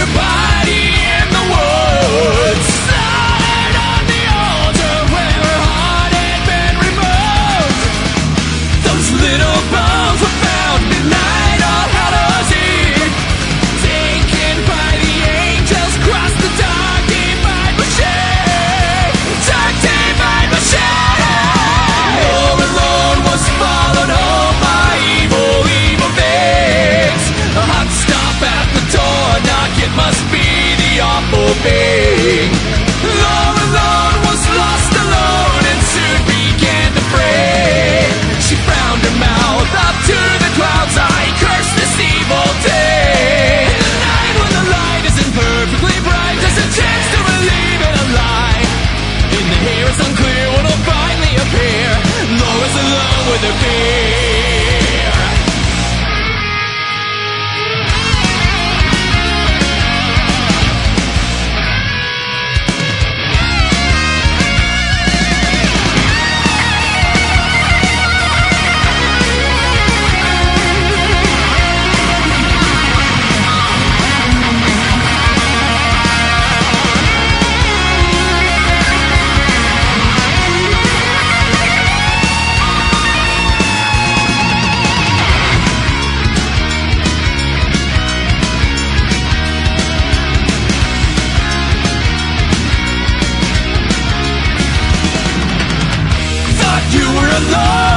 her body in the woods, slaughtered on the altar where her heart had been removed. Those little bones were found midnight on Hallows Eve, taken by the angels across the dark, divine machine. Dark, divine machine. Laura Lorne was followed home by evil, evil things. A hot stop at the door, knock, it must be the awful being. Laura Lorne was lost alone and soon began to pray. She frowned her mouth up to the clouds, I cursed this evil day. In the night when the light isn't perfectly bright, there's a chance to believe in a lie. In the hair it's unclear what'll finally appear. Laura's alone with her fear. You were alone.